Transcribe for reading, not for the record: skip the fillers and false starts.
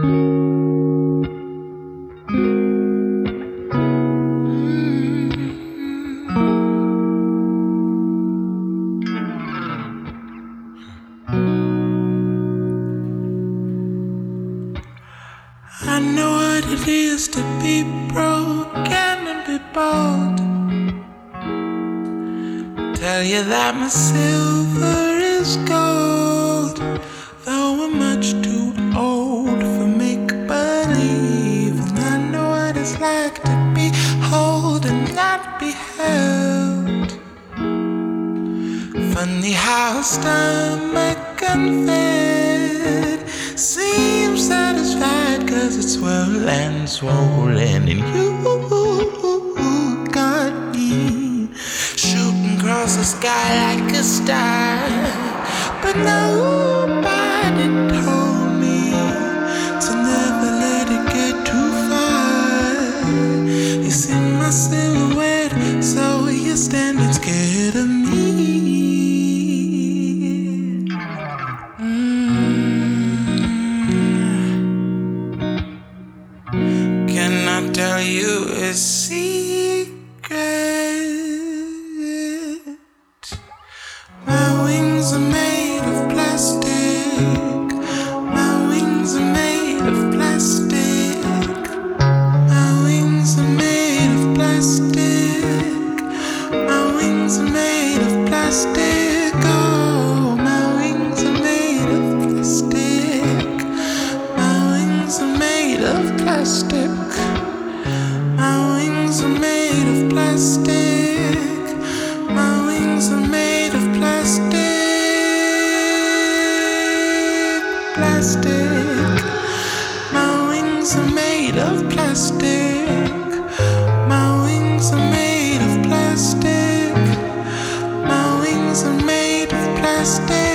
I know what it is to be broke and be bald. Tell you that my silver is gold, though I'm much too old for make-believe. And I know what it's like to be whole and not be held. Funny how stomach unfed seems satisfied, 'cause it's well and swollen. And you got me shooting across the sky like a star, but nobody told me to never let it get too far. You see my silhouette, so you're standing scared of me. Can I tell you a secret? My wings are made of plastic. My wings are made of plastic. My wings are made of plastic. My wings are made of plastic. Oh, my wings are made of plastic. My wings are made of plastic. My wings are made of plastic. My wings are made of plastic. Plastic. My wings are made of plastic. My wings are made of plastic. My wings are made of plastic.